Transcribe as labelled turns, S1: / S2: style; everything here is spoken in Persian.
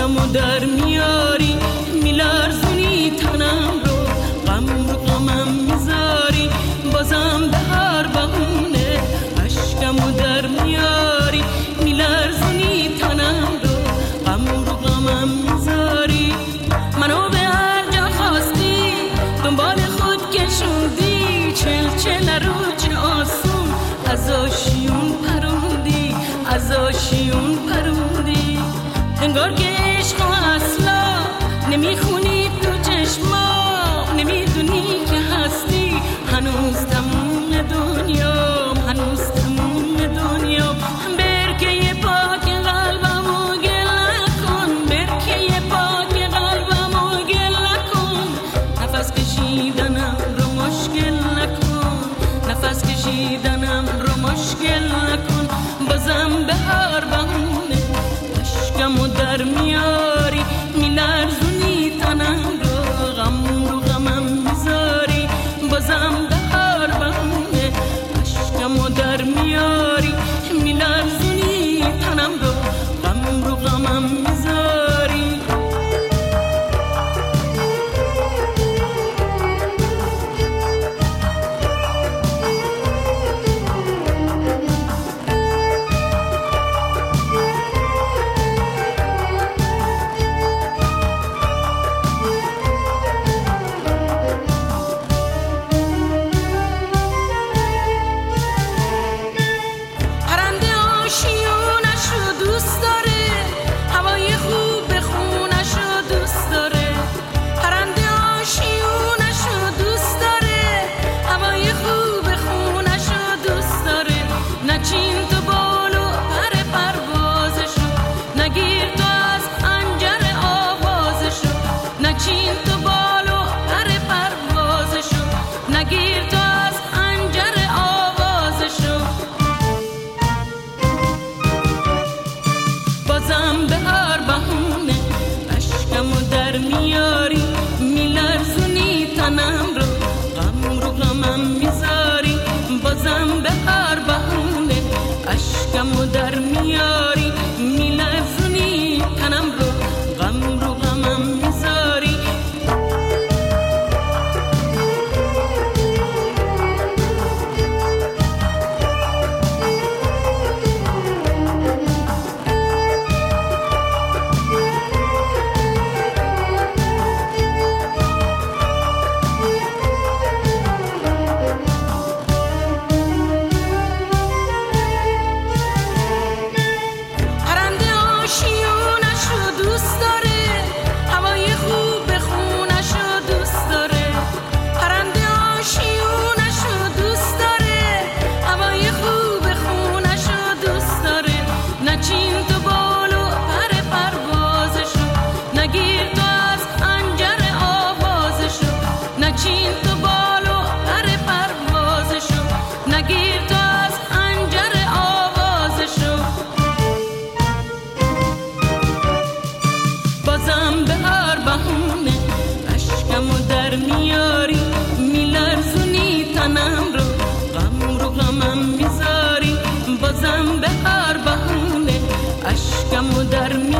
S1: اشکمو در میاری میلرزونی تنم رو غمم میذاری بازم به هر بهونه اشکمو در میاری میلرزونی تنم رو غمم میذاری منو به هر جا خواستی دنبال خود کشوندی چل رو چه آسون از آشیون پروندی انگار که عشق اصلا نمیخونی تو چشما نمیدونی که هستی هنوز تموم دنیا برکه پاک قلبمو گل نکن برکه پاک قلبمو گل نکن نفس کشیدنم رو مشکل نکن نفس کشیدنم رو مشکل نکن بازم به هر بهونه اشکمو در میاری میلرزونی تنم رو غمم میذاری بازم به هر بهونه اشکمو در میاری میلرزونی تنم رو غمم میذاری میاری میلرزونی تنم رو غمم میذاری بازم به هر بهونه اشکمو در میاری میلرزونی تنم رو غمم میذاری میاری میلرزونی تنم رو غمم میذاری بازم به هر بهونه اشکمو در